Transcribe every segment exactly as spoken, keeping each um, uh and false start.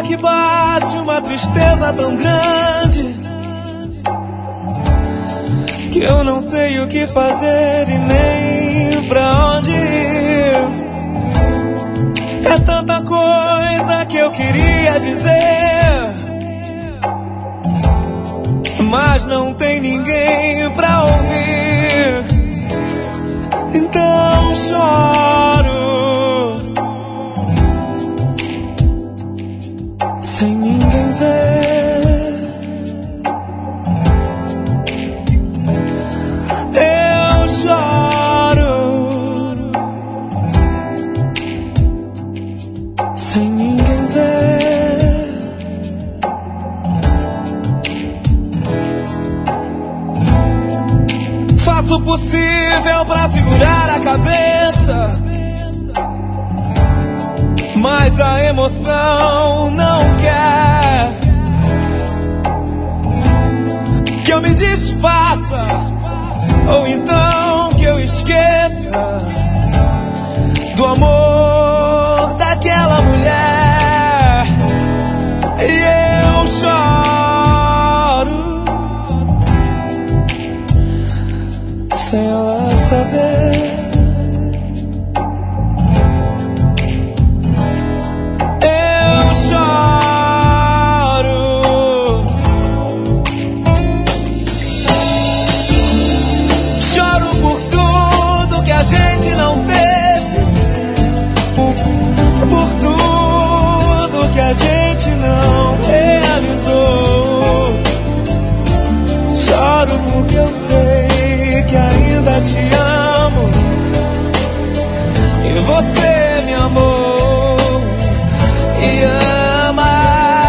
que bate uma tristeza tão grande que eu não sei o que fazer e nem pra onde ir. É tanta coisa que eu queria dizer, mas não tem ninguém pra ouvir. Então choro sem ninguém ver. Eu choro sem ninguém ver. Faço o possível pra segurar a cabeça, mas a emoção não quer que eu me desfaça, ou então que eu esqueça do amor daquela mulher. E eu choro sem ela saber. Eu choro, choro por tudo que a gente não teve, por tudo que a gente não realizou. Choro porque eu sei que ainda te amo e você me amou e ama.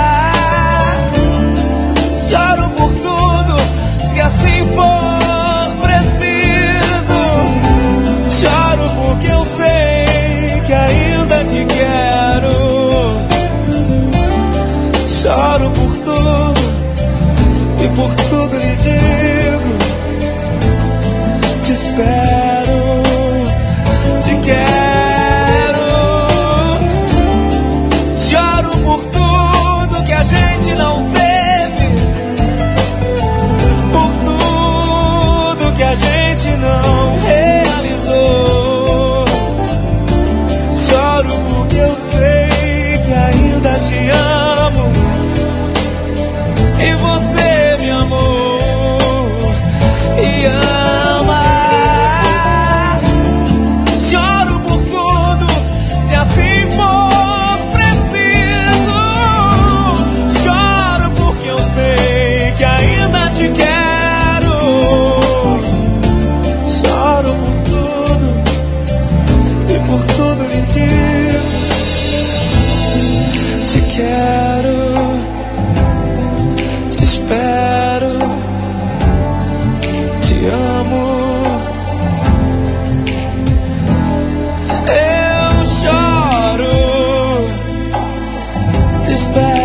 Choro por tudo, se assim for preciso. Choro porque eu sei que ainda te quero. Choro por tudo e por tudo lhe digo: te espero, te quero. Choro por tudo que a gente não teve, por tudo que a gente não realizou. Choro porque eu sei que ainda te amo e você me amou e ama. Choro por tudo, se assim for preciso. Choro porque eu sei que ainda te quero. Choro por tudo e por tudo lhe digo: te quero, te espero, te amo. Eu choro, te espero.